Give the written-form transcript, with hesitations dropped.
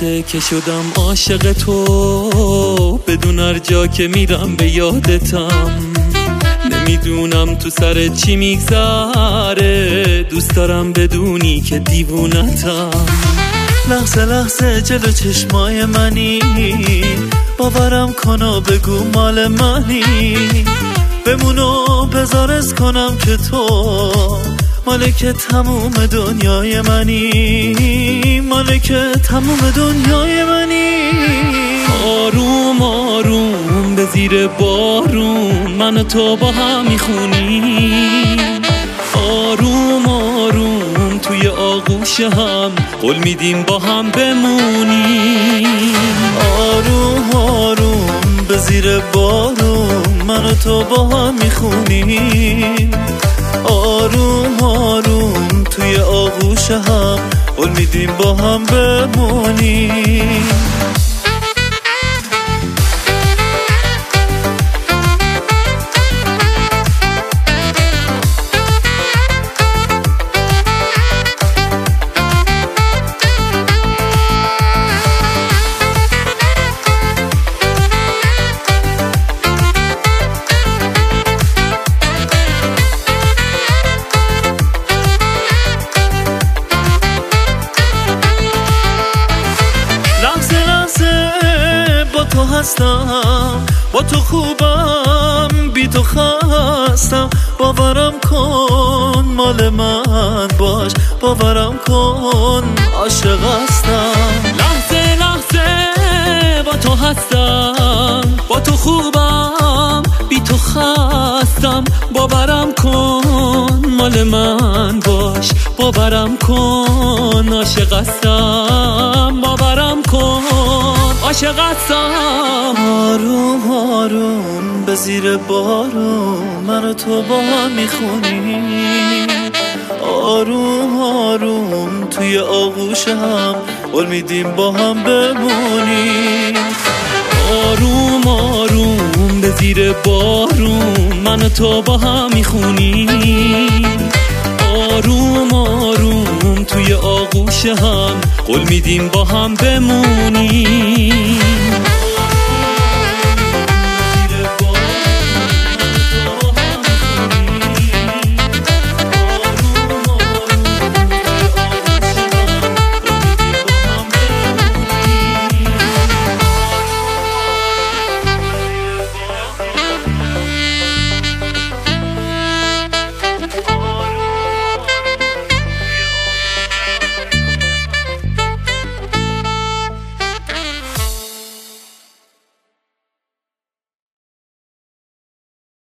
دقیقه که شدم عاشق تو، بدون هر جا که میرم به یادتم. نمیدونم تو سر چی میگذره، دوست دارم بدونی که دیوونتم. لحظه لحظه جلو چشمای منی، باورم کن و بگو مال منی. بمونو بذارز کنم که تو مالک تموم دنیای منی، مالک تموم دنیای منی. آروم آروم به زیر بارون من و تو با هم میخونیم. آروم آروم توی آغوش هم قول میدیم با هم بمونیم. آروم آروم به زیر بارون من و تو با هم میخونیم. آروم آروم توی آغوش هم قول میدیم با هم بمونیم. هستم با تو خوبم، بی تو خستم. باورم کن مال من باش، باورم کن عاشق هستم. لحظه لحظه با تو هستم، با تو خوبم، بی تو خستم. باورم کن مال من باش، باورم کن عاشق هستم. باورم کن عاشق هستم. آروم آروم به زیر بارون من و تو با هم میخونیم. آروم آروم توی آغوش هم قول میدیم با هم بمونیم. آروم آروم به زیر بارون من و تو با هم میخونیم. آروم آروم توی آغوش هم قول میدیم با هم بمونیم.